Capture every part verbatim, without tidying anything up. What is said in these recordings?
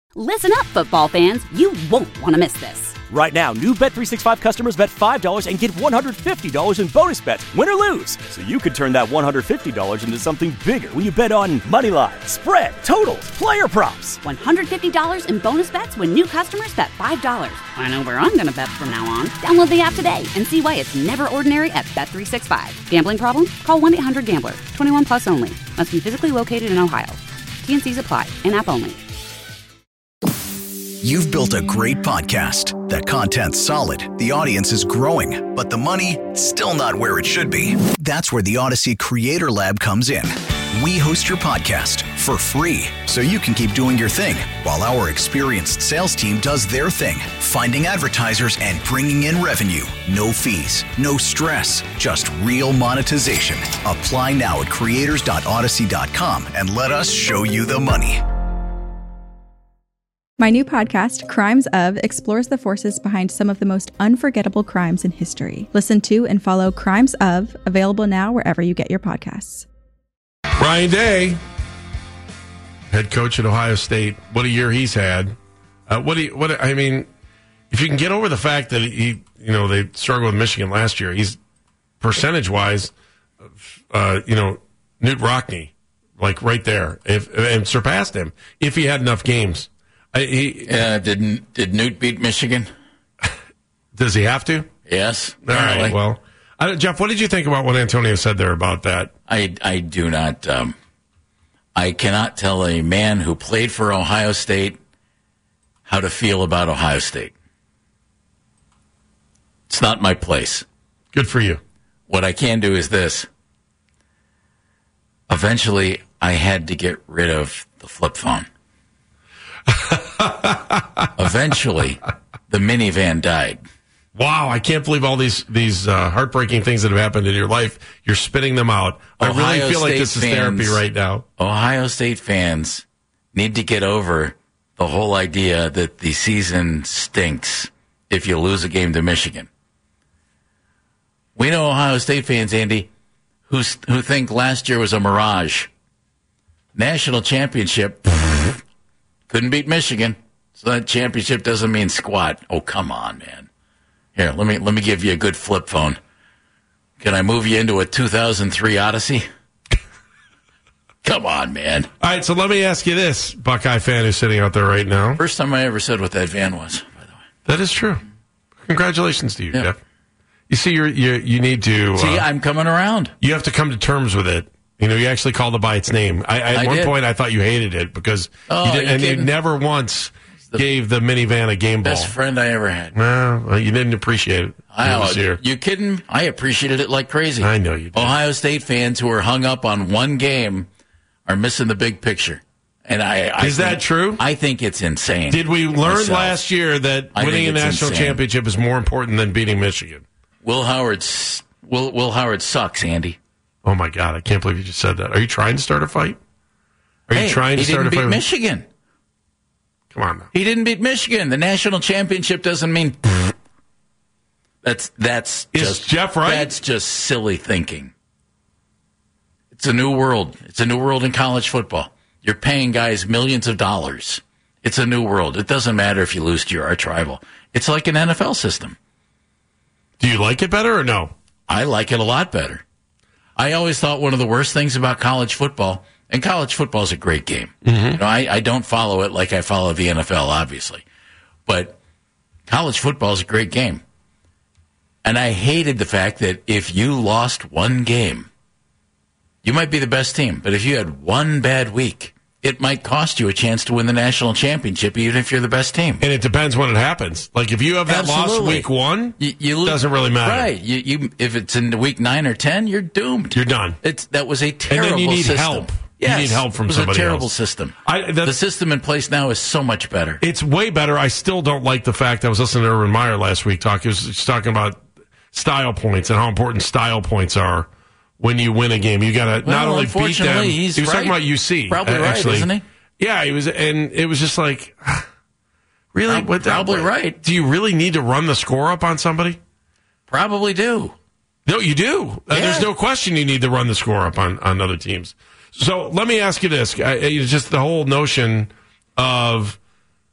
Listen up, football fans. You won't want to miss this. Right now, new Bet three sixty-five customers bet five dollars and get one hundred fifty dollars in bonus bets, win or lose. So you could turn that one hundred fifty dollars into something bigger when you bet on money line, spread, totals, player props. one hundred fifty dollars in bonus bets when new customers bet five dollars. I know where I'm going to bet from now on. Download the app today and see why it's never ordinary at Bet three sixty-five. Gambling problem? Call one eight hundred gambler. twenty-one plus only. Must be physically located in Ohio. T and C's apply. In-app only. You've built a great podcast. The content's solid, the audience is growing, but the money, still not where it should be. That's where the Odyssey Creator Lab comes in. We host your podcast for free, so you can keep doing your thing, while our experienced sales team does their thing, finding advertisers and bringing in revenue. No fees, no stress, just real monetization. Apply now at creators dot odyssey dot com and let us show you the money. My new podcast, Crimes Of, explores the forces behind some of the most unforgettable crimes in history. Listen to and follow Crimes Of, available now wherever you get your podcasts. Ryan Day, head coach at Ohio State. What a year he's had. Uh, what do you, what I mean, if you can get over the fact that he, you know, they struggled with Michigan last year, he's percentage-wise, uh, you know, Newt Rockne, like right there, if and surpassed him if he had enough games. I, he, uh, did did Newt beat Michigan? Does he have to? Yes. All right. Well, I, Jeff, what did you think about what Antonio said there about that? I I do not. Um, I cannot tell a man who played for Ohio State how to feel about Ohio State. It's not my place. Good for you. What I can do is this. Eventually, I had to get rid of the flip phone. Eventually, the minivan died. Wow, I can't believe all these these uh, heartbreaking things that have happened in your life. You're spitting them out. Ohio I really feel State like this is fans, therapy right now. Ohio State fans need to get over the whole idea that the season stinks if you lose a game to Michigan. We know Ohio State fans, Andy, who, who think last year was a mirage. National championship, couldn't beat Michigan, so that championship doesn't mean squat. Oh, come on, man. Here, let me let me give you a good flip phone. Can I move you into a two thousand three Odyssey? Come on, man. All right, so let me ask you this, Buckeye fan who's sitting out there right now. First time I ever said what that van was, by the way. That is true. Congratulations to you, yeah. Jeff. You see, you're, you you need to... See, uh, I'm coming around. You have to come to terms with it. You know, you actually called it by its name. I, I, at I one did. point, I thought you hated it because Oh, you did, you and you kidding? never once The gave the minivan a game ball. Best friend I ever had. No, well, you didn't appreciate it. I, It was here. you kidding? I appreciated it like crazy. I know you did. Ohio State fans who are hung up on one game are missing the big picture. And I, I Is think- that true? I think it's insane. Did we learn myself. last year that I winning a think it's national insane. championship is more important than beating Michigan? Will Howard's Will Will Howard sucks, Andy. Oh, my God. I can't believe you just said that. Are you trying to start a fight? Are hey, you trying to he start didn't a fight? beat with- Michigan. Come on now. He didn't beat Michigan. The national championship doesn't mean. That's that's Is just Jeff right? That's just silly thinking. It's a new world. It's a new world in college football. You're paying guys millions of dollars. It's a new world. It doesn't matter if you lose to your arch rival. It's like an N F L system. Do you like it better or no? I like it a lot better. I always thought one of the worst things about college football, and college football is a great game. Mm-hmm. You know, I, I don't follow it like I follow the N F L, obviously. But college football is a great game. And I hated the fact that if you lost one game, you might be the best team. But if you had one bad week, it might cost you a chance to win the national championship, even if you're the best team. And it depends when it happens. Like, if you have that Absolutely. loss week one, you, you lose, doesn't really matter. Right. You, you, if it's in week nine or ten, you're doomed. You're done. It's That was a terrible system. And then you need system. help. Yes, you need help from it was somebody a terrible else. system. I, the system in place now is so much better. It's way better. I still don't like the fact I was listening to Urban Meyer last week talk. He was just talking about style points and how important style points are when you win a game. You got to Well, not only beat them. unfortunately, he's he was talking right. about U C. Probably uh, right, actually. isn't he? Yeah, he was, and it was just like, really? Prob- What the- probably what- right. Do you really need to run the score up on somebody? Probably do. No, you do. Uh, Yeah. there's no question you need to run the score up on, on other teams. So let me ask you this. Uh, it's just the whole notion of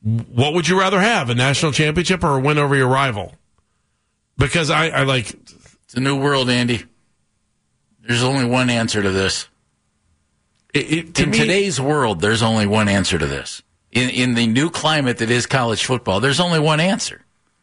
what would you rather have, a national championship or a win over your rival? Because I, I like... It's a new world, Andy. There's only one answer to this. It, it, to in me, today's world, there's only one answer to this. In, in the new climate that is college football, there's only one answer.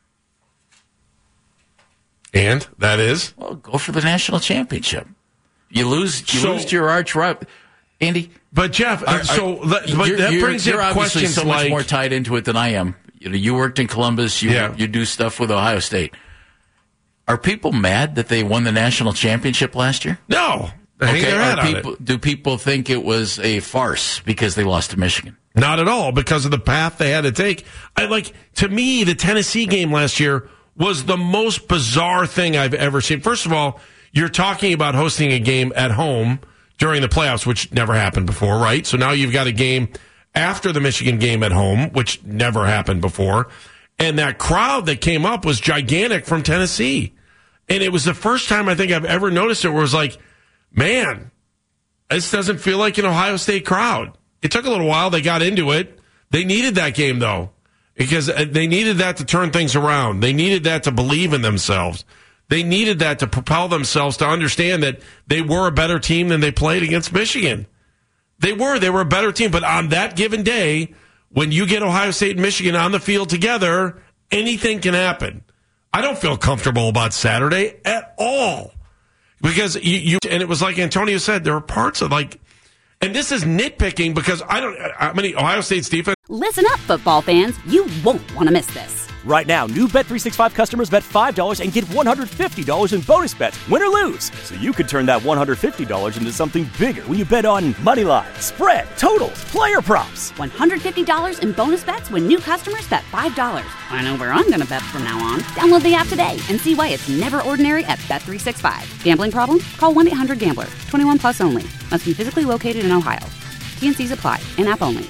And that is? Well, go for the national championship. You lose, you So- lose to your arch rival, Andy. But Jeff, Are- so are- that, but you're, that you're- brings you're up obviously questions so much like... more tied into it than I am. You know, you worked in Columbus. You Yeah. you do stuff with Ohio State. Are people mad that they won the national championship last year? No. They hang Okay. their head Are on people, it. do people think it was a farce because they lost to Michigan? Not at all, because of the path they had to take. I like to me, the Tennessee game last year was the most bizarre thing I've ever seen. First of all, you're talking about hosting a game at home during the playoffs, which never happened before, right? So now you've got a game after the Michigan game at home, which never happened before. And that crowd that came up was gigantic from Tennessee. And it was the first time I think I've ever noticed it where it was like, man, this doesn't feel like an Ohio State crowd. It took a little while. They got into it. They needed that game, though, because they needed that to turn things around. They needed that to believe in themselves. They needed that to propel themselves to understand that they were a better team than they played against Michigan. They were. They were a better team. But on that given day, when you get Ohio State and Michigan on the field together, anything can happen. I don't feel comfortable about Saturday at all. Because you, you and it was like Antonio said, there were parts of like, and this is nitpicking because I don't, I mean, Ohio State's defense. Listen up, football fans. You won't want to miss this. Right now, new Bet three sixty-five customers bet five dollars and get one hundred fifty dollars in bonus bets, win or lose. So you could turn that one hundred fifty dollars into something bigger when you bet on money line, spread, totals, player props. one hundred fifty dollars in bonus bets when new customers bet five dollars. I know where I'm going to bet from now on. Download the app today and see why it's never ordinary at Bet three sixty-five. Gambling problem? Call one eight hundred gambler. twenty-one plus only. Must be physically located in Ohio. T and C's apply. In-app only.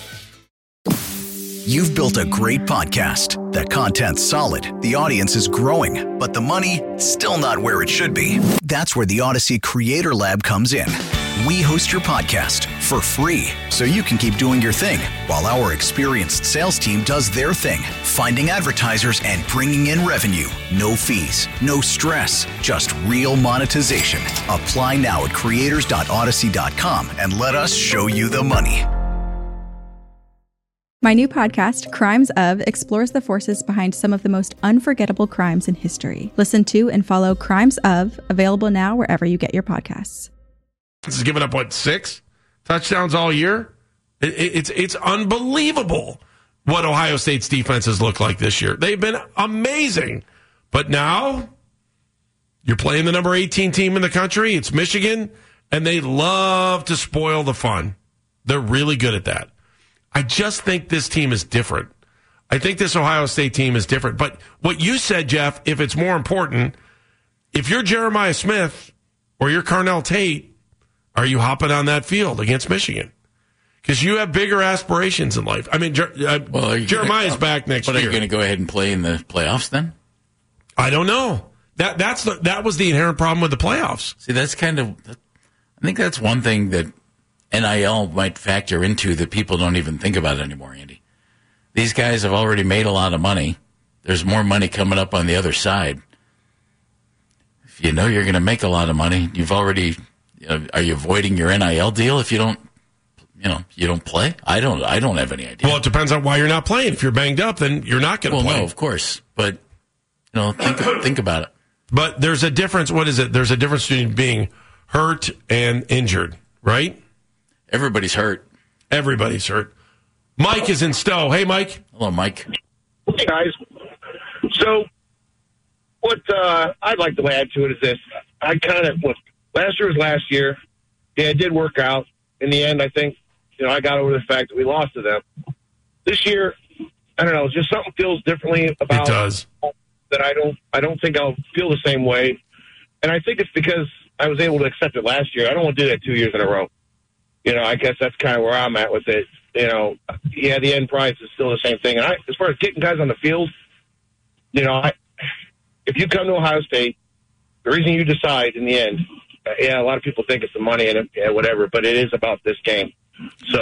You've built a great podcast. The content's solid, the audience is growing, but the money still not where it should be. That's where the Odyssey Creator Lab comes in. We host your podcast for free so you can keep doing your thing while our experienced sales team does their thing, finding advertisers and bringing in revenue. No fees, no stress, just real monetization. Apply now at creators dot odyssey dot com and let us show you the money. My new podcast, Crimes Of, explores the forces behind some of the most unforgettable crimes in history. Listen to and follow Crimes Of, available now wherever you get your podcasts. This is giving up, what, six touchdowns all year? It, it, it's it's unbelievable what Ohio State's defenses look like this year. They've been amazing. But now you're playing the number eighteen team in the country. It's Michigan, and they love to spoil the fun. They're really good at that. I just think this team is different. I think this Ohio State team is different. But what you said, Jeff, if it's more important, if you're Jeremiah Smith or you're Carnell Tate, are you hopping on that field against Michigan? Because you have bigger aspirations in life. I mean, Jer- uh, Well, Jeremiah's gonna, back next but year. Are you going to go ahead and play in the playoffs then? I don't know. That that's the, that was the inherent problem with the playoffs. See, that's kind of, I think that's one thing that N I L might factor into that people don't even think about anymore, Andy. These guys have already made a lot of money. There's more money coming up on the other side. If you know you're going to make a lot of money, you've already, you know, are you avoiding your N I L deal if you don't, you know, you don't play? I don't, I don't have any idea. Well, it depends on why you're not playing. If you're banged up, then you're not going to well, play. no, of course. But, you know, think, think about it. But there's a difference. What is it? There's a difference between being hurt and injured, right? Everybody's hurt. Everybody's hurt. Mike is in Stowe. Hey, Mike. Hello, Mike. Hey, guys. So, what uh, I'd like to add to it is this. I kind of, look, last year was last year. Yeah, it did work out. In the end, I think, you know, I got over the fact that we lost to them. This year, I don't know, just something feels differently about it does. that I don't, I don't think I'll feel the same way. And I think it's because I was able to accept it last year. I don't want to do that two years in a row. You know, I guess that's kind of where I'm at with it. You know, yeah, the end price is still the same thing. And I, as far as getting guys on the field, you know, I, if you come to Ohio State, the reason you decide in the end, uh, yeah, a lot of people think it's the money and yeah, whatever, but it is about this game. So,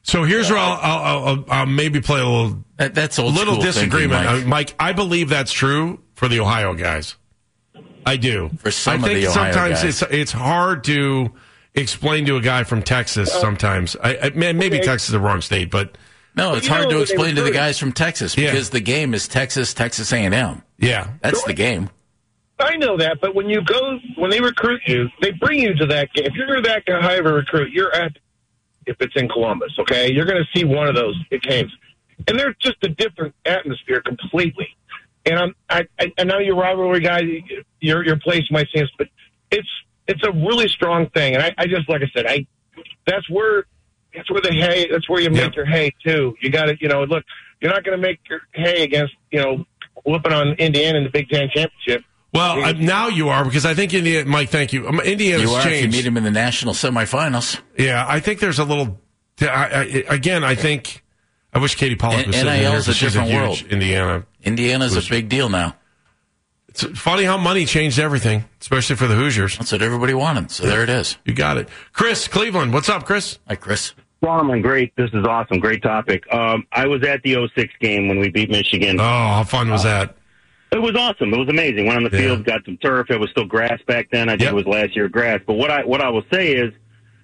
So here's where I'll, I'll, I'll, I'll maybe play a little, that, that's old little school disagreement. thinking, Mike. Uh, Mike, I believe that's true for the Ohio guys. I do. For some I of think the Ohio sometimes guys. it's it's hard to explain to a guy from Texas. Sometimes, I, I man, maybe Okay. Texas is the wrong state, but No, it's you hard know to they explain to the recruit- guys from Texas Yeah. because the game is Texas, Texas A and M. yeah, That's the game. I know that, but when you go, when they recruit you, they bring you to that game. If you're that high of a recruit, you're at, if it's in Columbus, okay? You're going to see one of those games. And they're just a different atmosphere completely. And I'm, I, I, I know you're a rivalry guy, your, your place might seem, but it's, it's a really strong thing. And I, I just, like I said, I, that's where, that's where the hay, that's where you make Yeah. your hay too. You got to, you know, look, you're not going to make your hay against, you know, whooping on Indiana in the Big Ten championship. Well, uh, now you are, because I think Indiana, Mike, thank you. Um, Indiana's You are changed. if you meet him in the national semifinals. Yeah, I think there's a little. I, I, again, I think I wish Katie Pollock N- was sitting here. N I L is a because she's different huge world. Indiana. Indiana's Was- a big deal now. It's funny how money changed everything, especially for the Hoosiers. That's what everybody wanted. So there it is. You got it, Chris Cleveland. What's up, Chris? Hi, Chris. Solomon, great. This is awesome. Great topic. Um, I was at the oh six game when we beat Michigan. Oh, how fun was that? It was awesome. It was amazing. Went on the Yeah. field, got some turf. It was still grass back then. I think Yep. it was last year grass. But what I what I will say is,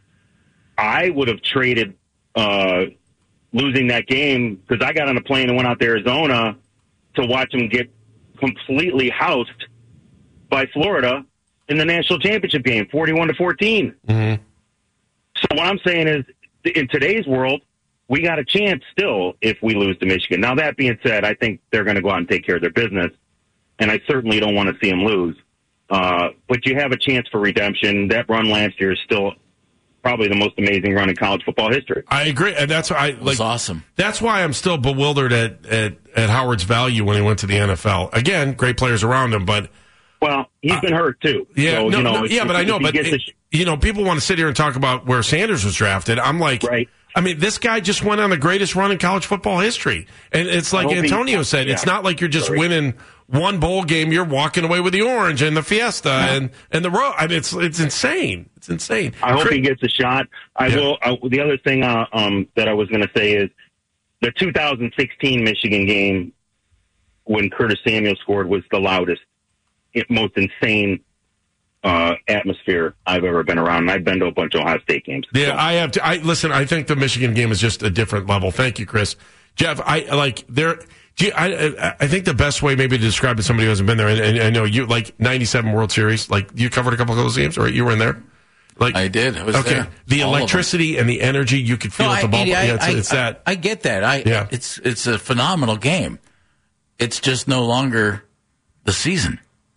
I would have traded uh, losing that game because I got on a plane and went out to Arizona to watch them get completely housed by Florida in the national championship game, forty-one to fourteen. Mm-hmm. So what I'm saying is, in today's world, we got a chance still if we lose to Michigan. Now, that being said, I think they're going to go out and take care of their business, and I certainly don't want to see them lose. Uh, but you have a chance for redemption. That run last year is still probably the most amazing run in college football history. I agree, and that's why I It was like. awesome. That's why I'm still bewildered at, at at Howard's value when he went to the N F L. Again, great players around him, but Well, he's been hurt, too. yeah, So, no, you know, no, if- yeah, but I if know, he but gets it- a sh- you know, people want to sit here and talk about where Sanders was drafted. I'm like, Right. I mean, this guy just went on the greatest run in college football history, and it's like hope he- Antonio said, it's yeah. not like you're just Sorry. winning one bowl game. You're walking away with the orange and the Fiesta and and the road. I mean, it's it's insane. It's insane. I hope Chris- he gets a shot. I Yeah. will. Uh, the other thing uh, um, that I was going to say is the two thousand sixteen Michigan game when Curtis Samuel scored was the loudest, most insane uh, atmosphere I've ever been around. And I've been to a bunch of Ohio State games. Yeah, So, I have to. I listen. I think the Michigan game is just a different level. Thank you, Chris. Jeff, I like there. Do you, I, I I think the best way maybe to describe it to somebody who hasn't been there, and, and I know you like ninety-seven World Series. Like you covered a couple of those games, or you were in there. Like I did. I was okay, there. the All of them. electricity and the energy you could feel No, at the I- ball. I- yeah, it's, I- it's I- that. I get that. I Yeah. it's it's a phenomenal game. It's just no longer the season.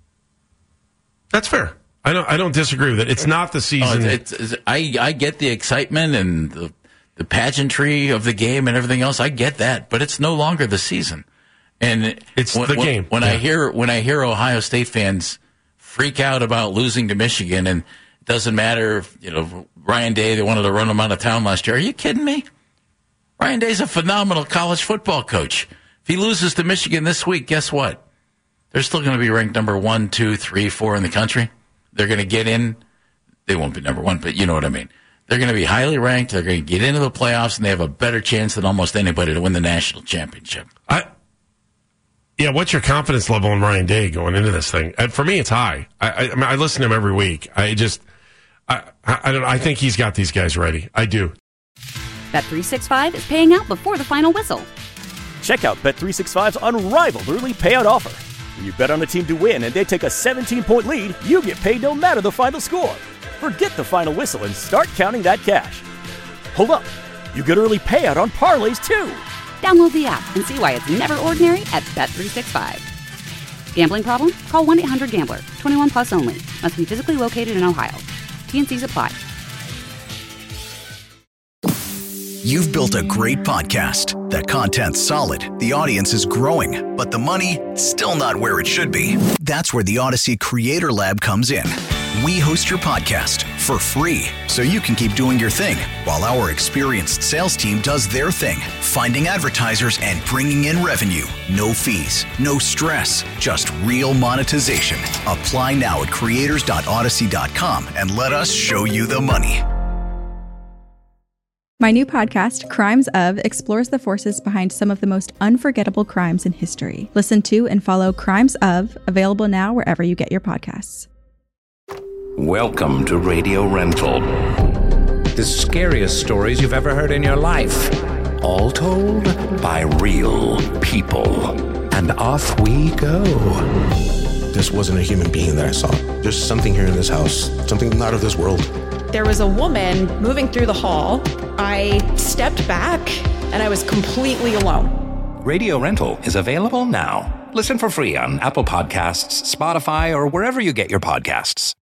That's fair. I don't. I don't disagree with it. It's not the Oh, season. it's, it's, I I get the excitement and the the pageantry of the game and everything else. I get that, but it's no longer the season. And It's when, the when- game. When Yeah. I hear when I hear Ohio State fans freak out about losing to Michigan, and it doesn't matter, if, you know, Ryan Day, they wanted to run him out of town last year. Are you kidding me? Ryan Day's a phenomenal college football coach. If he loses to Michigan this week, guess what? They're still going to be ranked number one, two, three, four in the country. They're going to get in. They won't be number one, but you know what I mean. They're going to be highly ranked. They're going to get into the playoffs, and they have a better chance than almost anybody to win the national championship. I, yeah, what's your confidence level in Ryan Day going into this thing? And for me, it's high. I, I, I mean, I listen to him every week. I just, I, I, I don't. know. I think he's got these guys ready. I do. Bet three sixty-five is paying out before the final whistle. Check out Bet three sixty-five's unrivaled early payout offer. When you bet on a team to win and they take a seventeen-point lead, you get paid no matter the final score. Forget the final whistle and start counting that cash. Hold up. You get early payout on parlays, too. Download the app and see why it's never ordinary at Bet three sixty-five. Gambling problem? Call one eight hundred gambler. twenty-one plus only. Must be physically located in Ohio. T and C's apply. You've built a great podcast. That content's solid, the audience is growing, but the money, still not where it should be. That's where the Odyssey Creator Lab comes in. We host your podcast for free, so you can keep doing your thing, while our experienced sales team does their thing, finding advertisers and bringing in revenue. No fees, no stress, just real monetization. Apply now at creators dot odyssey dot com and let us show you the money. My new podcast, Crimes Of, explores the forces behind some of the most unforgettable crimes in history. Listen to and follow Crimes Of, available now wherever you get your podcasts. Welcome to Radio Rental. The scariest stories you've ever heard in your life. All told by real people. And off we go. This wasn't a human being that I saw. There's something here in this house, something not of this world. There was a woman moving through the hall. I stepped back and I was completely alone. Radio Rental is available now. Listen for free on Apple Podcasts, Spotify, or wherever you get your podcasts.